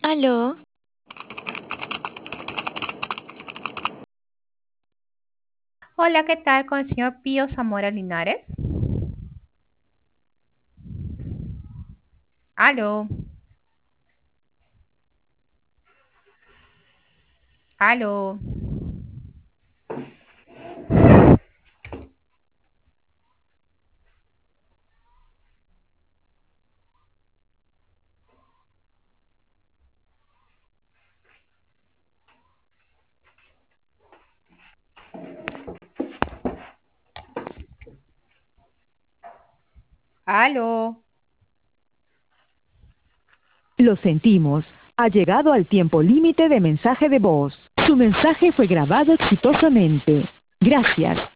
Aló, Hola, ¿qué tal con el señor Pío Zamora Linares? Aló, aló, aló. Lo sentimos. Ha llegado al tiempo límite de mensaje de voz. Su mensaje fue grabado exitosamente. Gracias.